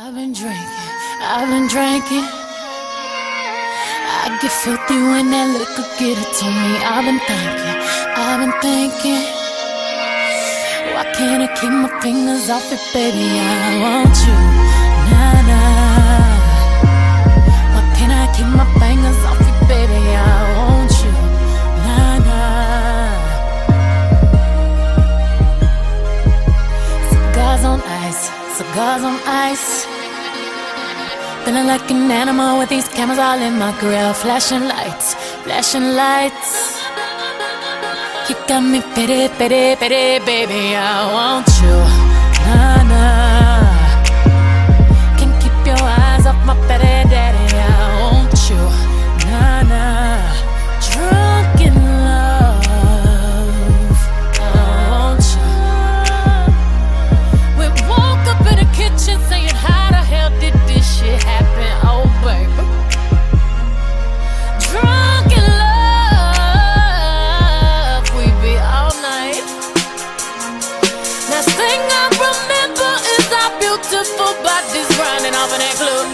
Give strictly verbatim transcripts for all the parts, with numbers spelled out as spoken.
I've been drinking, I've been drinking. I get filthy when that liquor get it to me. I've been thinking, I've been thinking. Why can't I keep my fingers off it, baby? I want you, nah, nah. Why can't I keep my fingers off it, baby? I want you, nah, nah. Cigars on ice, cigars on ice. Feeling like an animal with these cameras all in my grill. Flashing lights, flashing lights. You got me pity, pity, pity, baby. I want you, nah, nah. Can't keep your eyes off my petty daddy. I want you, nah, nah. Drunk in love, I want you. We woke up in the kitchen saying, how the hell did this shit happen? Oh, baby. Drunk in love, we be all night. Last thing I remember is our beautiful bodies grinding off in that club.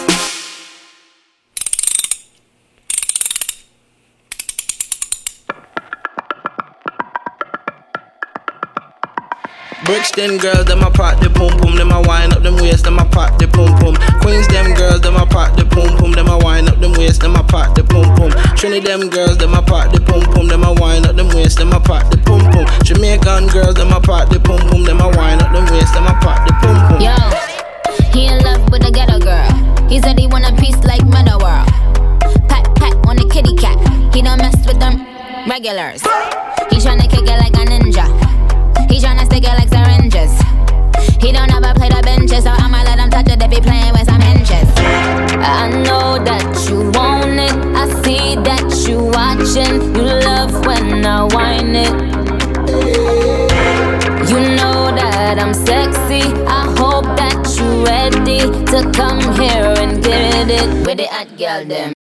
Brixton girls, them a pop the pum pum, them a wind up them waist, them a pop the pum pum. Queens, them girls, them a pop the pum pum, them a wind up them waist, them a pop the pum pum. Trinity, them girls, them a pop the pum pum, them a wind up them waist, them a pop the pum pum. Jamaican girls, them a pop the pum pum, them a wind up them waist, them a pop the pum pum. Yo, he in love with a ghetto girl. He said he want a piece like Meadow World. Pat pat on the kitty cat. He don't mess with them regulars. He tryna kick it like a ninja. He tryna stick it like syringes. He don't ever play the benches, so I'ma let him touch it if he playing with some hinges. I know that you want it. I see that you watching. You love when I whine it. You know that I'm sexy. I hope that you ready to come here and get it with the hot girl them.